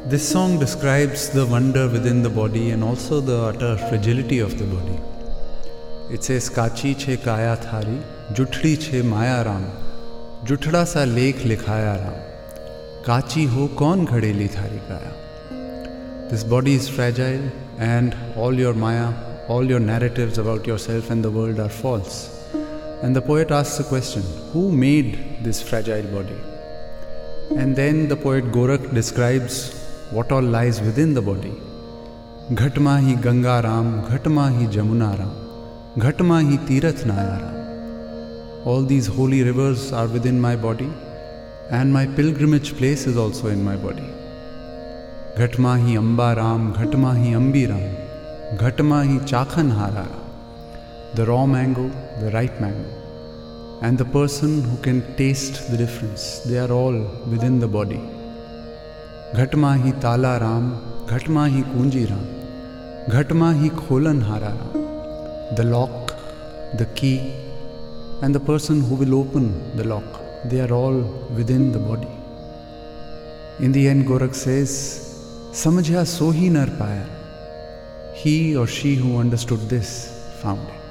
This song describes the wonder within the body and also the utter fragility of the body. It says, Kachi che kaya thari, juthdi che maya ram, juthda sa lekh likhaya ram, kachi ho kaun ghadeli thari kaya. This body is fragile and all your maya, all your narratives about yourself and the world are false. And the poet asks the question, who made this fragile body? And then the poet Gorakh describes what all lies within the body. Ghat mahi Ganga Ram, Ghat mahi Jamuna Ram, Ghat mahi Tirath Naya Ram. All these holy rivers are within my body, and my pilgrimage place is also in my body. Ghat mahi Amba Ram, Ghat mahi Ambi Ram, Ghat mahi Chakhan Hara Ram. The raw mango, the ripe mango, and the person who can taste the difference, they are all within the body. Ghat mahi Tala Ram, Ghat mahi Kunji Ram, Ghat mahi Kholan Hara Ram. The lock, the key, and the person who will open the lock, they are all within the body. In the end, Gorakh says, Samajha sohi nar paya. He or she who understood this found it.